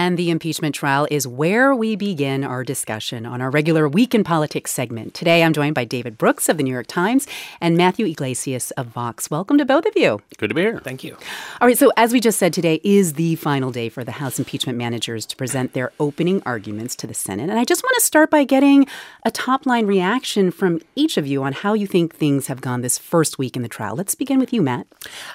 And the impeachment trial is where we begin our discussion on our regular Week in Politics segment. Today, I'm joined by David Brooks of the New York Times and Matthew Yglesias of Vox. Welcome to both of you. Good to be here. Thank you. All right, so as we just said, today is the final day for the House impeachment managers to present their opening arguments to the Senate. And I just want to start by getting a top-line reaction from each of you on how you think things have gone this first week in the trial. Let's begin with you, Matt.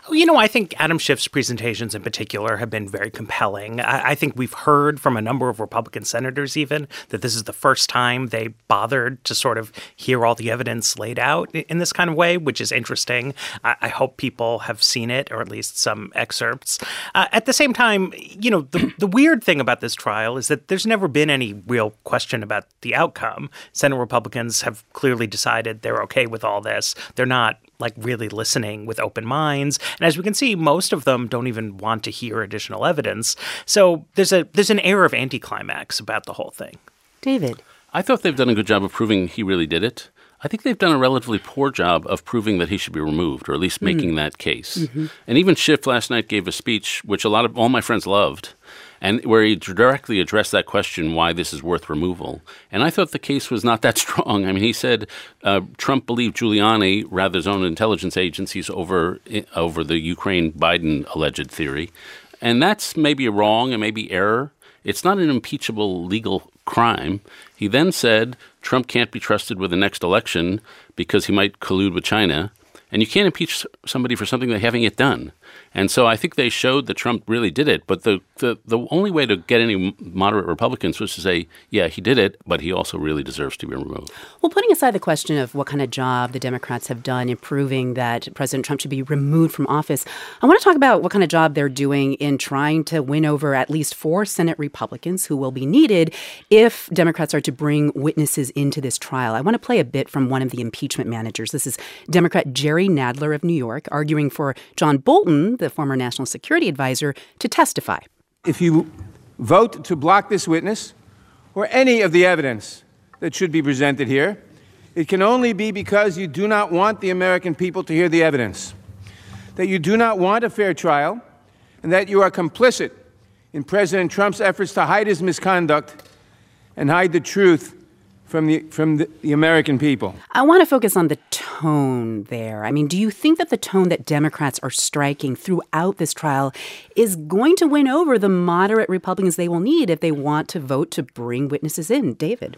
I think Adam Schiff's presentations in particular have been very compelling. I think we've heard from a number of Republican senators even that this is the first time they bothered to sort of hear all the evidence laid out in this kind of way, which is interesting. I hope people have seen it, or at least some excerpts. At the same time, the weird thing about this trial is that there's never been any real question about the outcome. Senate Republicans have clearly decided they're okay with all this. They're not really listening with open minds. And as we can see, most of them don't even want to hear additional evidence. So there's an air of anticlimax about the whole thing. David. I thought they've done a good job of proving he really did it. I think they've done a relatively poor job of proving that he should be removed, or at least making that case. Mm-hmm. And even Schiff last night gave a speech, which all my friends loved, and where he directly addressed that question, why this is worth removal. And I thought the case was not that strong. I mean, he said Trump believed Giuliani, rather his own intelligence agencies, over the Ukraine-Biden alleged theory. And that's maybe wrong and maybe error. It's not an impeachable legal crime. He then said Trump can't be trusted with the next election because he might collude with China. And you can't impeach somebody for something they haven't yet done. And so I think they showed that Trump really did it. But the only way to get any moderate Republicans was to say, yeah, he did it, but he also really deserves to be removed. Well, putting aside the question of what kind of job the Democrats have done in proving that President Trump should be removed from office, I want to talk about what kind of job they're doing in trying to win over at least 4 Senate Republicans who will be needed if Democrats are to bring witnesses into this trial. I want to play a bit from one of the impeachment managers. This is Democrat Jerry Nadler of New York, arguing for John Bolton, the former national security advisor, to testify. If you vote to block this witness or any of the evidence that should be presented here, it can only be because you do not want the American people to hear the evidence, that you do not want a fair trial, and that you are complicit in President Trump's efforts to hide his misconduct and hide the truth from the American people. I want to focus on the tone there. I mean, do you think that the tone that Democrats are striking throughout this trial is going to win over the moderate Republicans they will need if they want to vote to bring witnesses in? David?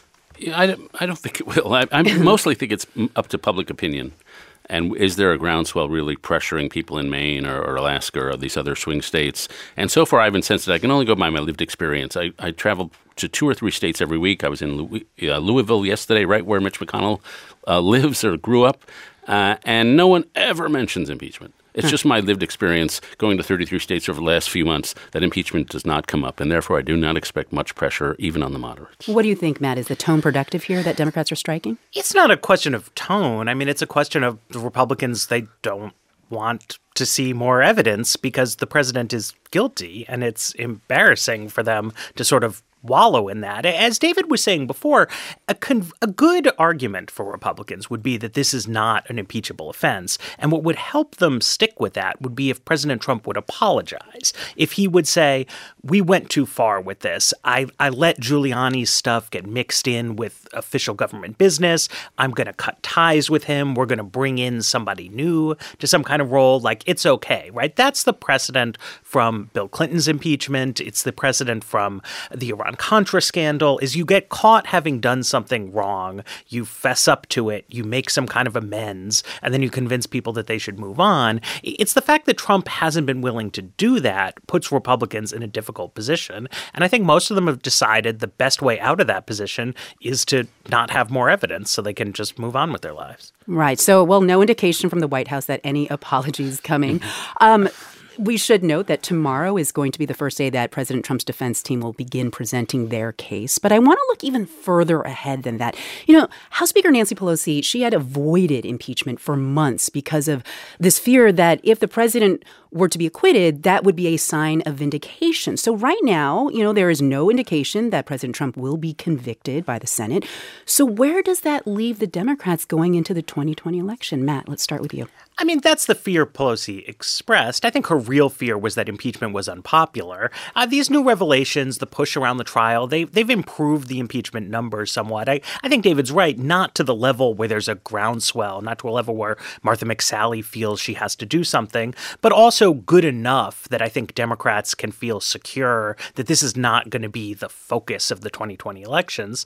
I don't think it will. I mostly think it's up to public opinion. And is there a groundswell really pressuring people in Maine or Alaska or these other swing states? And so far, I've been sensitive. I can only go by my lived experience. I travel to 2 or 3 states every week. I was in Louisville yesterday, right where Mitch McConnell lives or grew up. And no one ever mentions impeachment. It's just my lived experience going to 33 states over the last few months that impeachment does not come up. And therefore, I do not expect much pressure, even on the moderates. What do you think, Matt? Is the tone productive here that Democrats are striking? It's not a question of tone. I mean, it's a question of the Republicans, they don't want to see more evidence because the president is guilty. And it's embarrassing for them to sort of wallow in that. As David was saying before, a good argument for Republicans would be that this is not an impeachable offense. And what would help them stick with that would be if President Trump would apologize. If he would say, we went too far with this. I let Giuliani's stuff get mixed in with official government business. I'm going to cut ties with him. We're going to bring in somebody new to some kind of role. It's okay, right? That's the precedent from Bill Clinton's impeachment. It's the precedent from the Iran-Contra scandal, is you get caught having done something wrong, you fess up to it, you make some kind of amends, and then you convince people that they should move on. It's the fact that Trump hasn't been willing to do that puts Republicans in a difficult position. And I think most of them have decided the best way out of that position is to not have more evidence so they can just move on with their lives. Right. So, no indication from the White House that any apologies coming. We should note that tomorrow is going to be the first day that President Trump's defense team will begin presenting their case. But I want to look even further ahead than that. House Speaker Nancy Pelosi, she had avoided impeachment for months because of this fear that if the president were to be acquitted, that would be a sign of vindication. So right now, there is no indication that President Trump will be convicted by the Senate. So where does that leave the Democrats going into the 2020 election? Matt, let's start with you. I mean, that's the fear Pelosi expressed. I think her real fear was that impeachment was unpopular. These new revelations, the push around the trial, they've improved the impeachment numbers somewhat. I think David's right, not to the level where there's a groundswell, not to a level where Martha McSally feels she has to do something, but also good enough that I think Democrats can feel secure that this is not going to be the focus of the 2020 elections.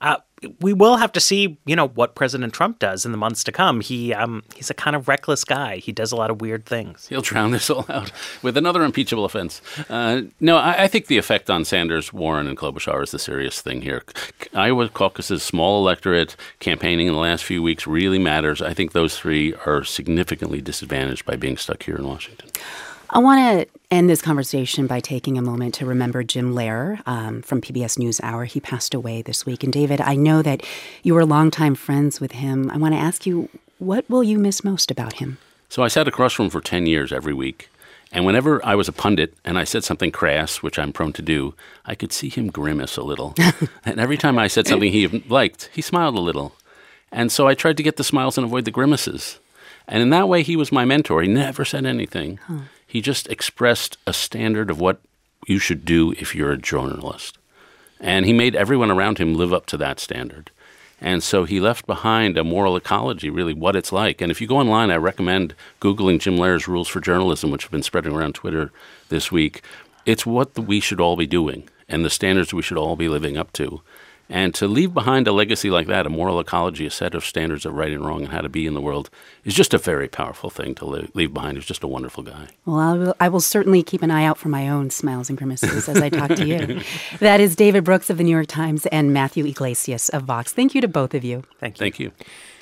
We will have to see, what President Trump does in the months to come. He's a kind of reckless guy. He does a lot of weird things. He'll drown this all out with another impeachable offense. No, I think the effect on Sanders, Warren, and Klobuchar is the serious thing here. Iowa caucus's small electorate campaigning in the last few weeks really matters. I think those three are significantly disadvantaged by being stuck here in Washington. I want to end this conversation by taking a moment to remember Jim Lehrer from PBS NewsHour. He passed away this week. And David, I know that you were longtime friends with him. I want to ask you, what will you miss most about him? So I sat across from him for 10 years every week. And whenever I was a pundit and I said something crass, which I'm prone to do, I could see him grimace a little. And every time I said something he liked, he smiled a little. And so I tried to get the smiles and avoid the grimaces. And in that way, he was my mentor. He never said anything. He just expressed a standard of what you should do if you're a journalist. And he made everyone around him live up to that standard. And so he left behind a moral ecology, really what it's like. And if you go online, I recommend Googling Jim Lehrer's Rules for Journalism, which have been spreading around Twitter this week. It's what we should all be doing and the standards we should all be living up to. And to leave behind a legacy like that, a moral ecology, a set of standards of right and wrong and how to be in the world, is just a very powerful thing to leave behind. He's just a wonderful guy. Well, I will certainly keep an eye out for my own smiles and grimaces as I talk to you. That is David Brooks of the New York Times and Matthew Yglesias of Vox. Thank you to both of you. Thank you. Thank you.